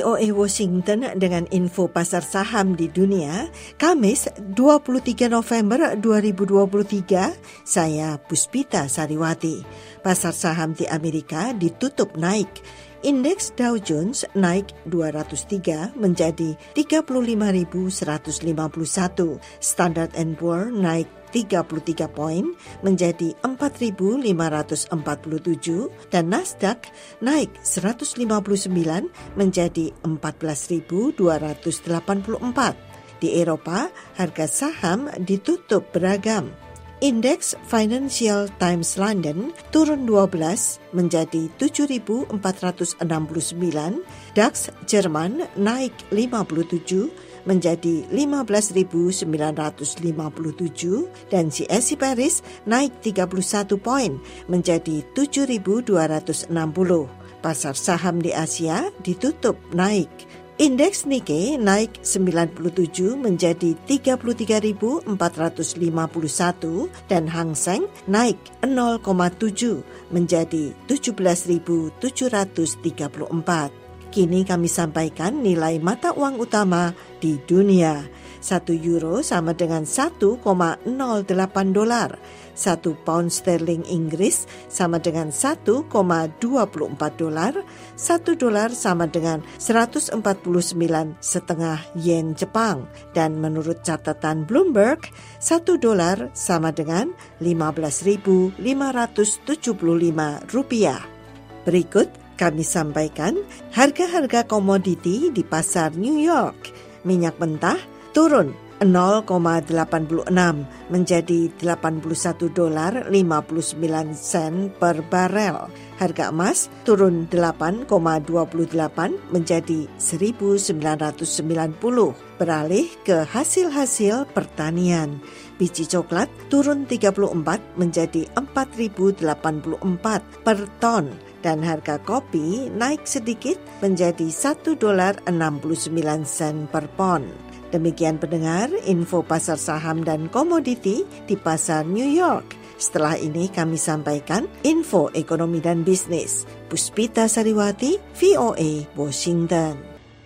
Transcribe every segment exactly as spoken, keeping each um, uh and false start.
V O A Washington dengan info pasar saham di dunia, Kamis dua puluh tiga November dua ribu dua puluh tiga, saya Puspita Sariwati. Pasar saham di Amerika ditutup naik. Indeks Dow Jones naik dua ratus tiga menjadi tiga puluh lima ribu seratus lima puluh satu. Standard and Poor naik tiga puluh tiga poin menjadi empat ribu lima ratus empat puluh tujuh dan Nasdaq naik seratus lima puluh sembilan menjadi empat belas ribu dua ratus delapan puluh empat. Di Eropa, harga saham ditutup beragam. Indeks Financial Times London turun dua belas menjadi tujuh ribu empat ratus enam puluh sembilan, DAX Jerman naik lima puluh tujuh menjadi lima belas ribu sembilan ratus lima puluh tujuh dan C S I Paris naik tiga puluh satu poin menjadi tujuh ribu dua ratus enam puluh. Pasar saham di Asia ditutup naik. Indeks Nikkei naik sembilan puluh tujuh menjadi tiga puluh tiga ribu empat ratus lima puluh satu dan Hang Seng naik nol koma tujuh menjadi tujuh belas ribu tujuh ratus tiga puluh empat. Kini kami sampaikan nilai mata uang utama di dunia. Satu euro sama dengan satu koma nol delapan dolar. Satu pound sterling Inggris sama dengan satu koma dua empat dolar. Satu dolar sama dengan seratus empat puluh sembilan koma lima yen Jepang. Dan menurut catatan Bloomberg, satu dolar sama dengan lima belas ribu lima ratus tujuh puluh lima rupiah. Berikut kami sampaikan harga-harga komoditi di pasar New York. Minyak mentah turun nol koma delapan enam menjadi delapan puluh satu dolar lima puluh sembilan sen per barel. Harga emas turun delapan koma dua delapan menjadi seribu sembilan ratus sembilan puluh. Beralih ke hasil-hasil pertanian. Biji coklat turun tiga puluh empat menjadi empat ribu delapan puluh empat per ton. Dan harga kopi naik sedikit menjadi satu dolar enam puluh sembilan sen per pon. Demikian pendengar info pasar saham dan komoditi di pasar New York. Setelah ini kami sampaikan info ekonomi dan bisnis. Puspita Sariwati, V O A, Washington.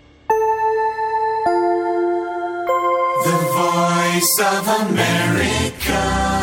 The Voice of America.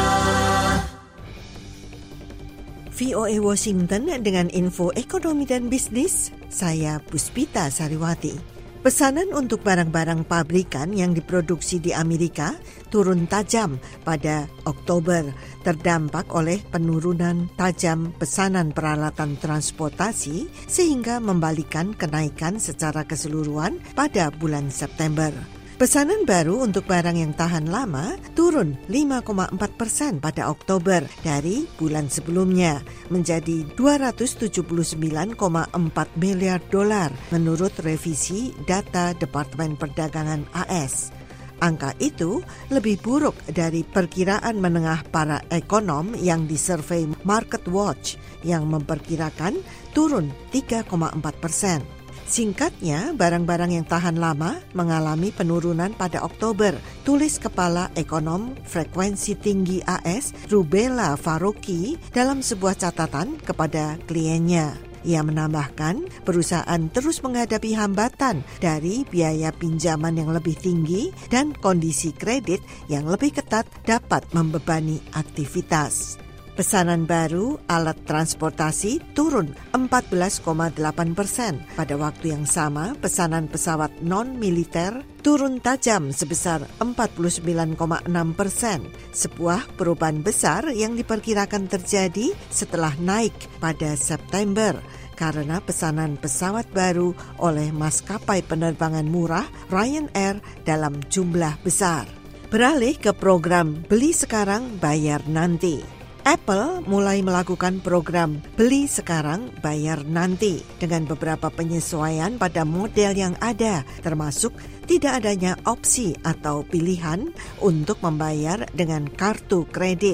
V O A Washington dengan info ekonomi dan bisnis, saya Puspita Sariwati. Pesanan untuk barang-barang pabrikan yang diproduksi di Amerika turun tajam pada Oktober, terdampak oleh penurunan tajam pesanan peralatan transportasi sehingga membalikan kenaikan secara keseluruhan pada bulan September. Pesanan baru untuk barang yang tahan lama turun lima koma empat persen pada Oktober dari bulan sebelumnya menjadi dua ratus tujuh puluh sembilan koma empat miliar dolar menurut revisi data Departemen Perdagangan A S. Angka itu lebih buruk dari perkiraan menengah para ekonom yang disurvei MarketWatch yang memperkirakan turun tiga koma empat persen. Singkatnya, barang-barang yang tahan lama mengalami penurunan pada Oktober, tulis Kepala Ekonom Frekuensi Tinggi A S, Rubella Faruqi, dalam sebuah catatan kepada kliennya. Ia menambahkan, perusahaan terus menghadapi hambatan dari biaya pinjaman yang lebih tinggi dan kondisi kredit yang lebih ketat dapat membebani aktivitas. Pesanan baru alat transportasi turun empat belas koma delapan persen. Pada waktu yang sama, pesanan pesawat non-militer turun tajam sebesar empat puluh sembilan koma enam persen. Sebuah perubahan besar yang diperkirakan terjadi setelah naik pada September karena pesanan pesawat baru oleh maskapai penerbangan murah Ryanair dalam jumlah besar. Beralih ke program beli sekarang bayar nanti. Apple mulai melakukan program beli sekarang bayar nanti dengan beberapa penyesuaian pada model yang ada, termasuk tidak adanya opsi atau pilihan untuk membayar dengan kartu kredit.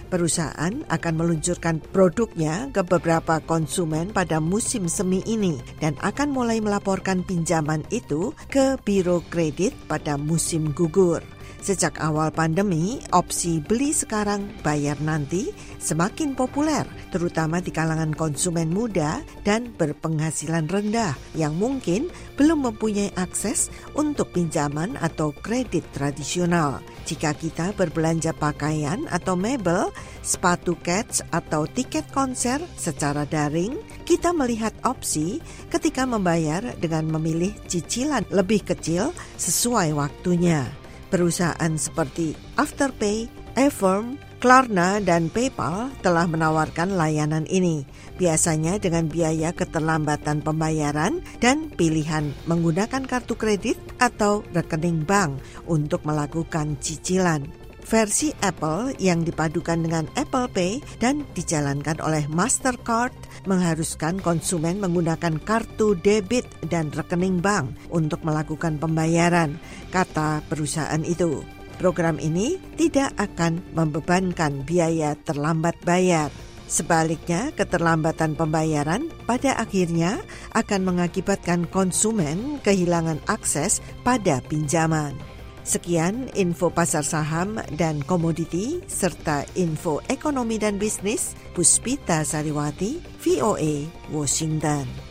Perusahaan akan meluncurkan produknya ke beberapa konsumen pada musim semi ini dan akan mulai melaporkan pinjaman itu ke biro kredit pada musim gugur. Sejak awal pandemi, opsi beli sekarang, bayar nanti semakin populer, terutama di kalangan konsumen muda dan berpenghasilan rendah yang mungkin belum mempunyai akses untuk pinjaman atau kredit tradisional. Jika kita berbelanja pakaian atau mebel, sepatu kets atau tiket konser secara daring, kita melihat opsi ketika membayar dengan memilih cicilan lebih kecil sesuai waktunya. Perusahaan seperti Afterpay, Affirm, Klarna, dan PayPal telah menawarkan layanan ini, biasanya dengan biaya keterlambatan pembayaran dan pilihan menggunakan kartu kredit atau rekening bank untuk melakukan cicilan. Versi Apple yang dipadukan dengan Apple Pay dan dijalankan oleh Mastercard mengharuskan konsumen menggunakan kartu debit dan rekening bank untuk melakukan pembayaran, kata perusahaan itu. Program ini tidak akan membebankan biaya terlambat bayar. Sebaliknya, keterlambatan pembayaran pada akhirnya akan mengakibatkan konsumen kehilangan akses pada pinjaman. Sekian info pasar saham dan komoditi serta info ekonomi dan bisnis Puspita Sariwati, V O A, Washington.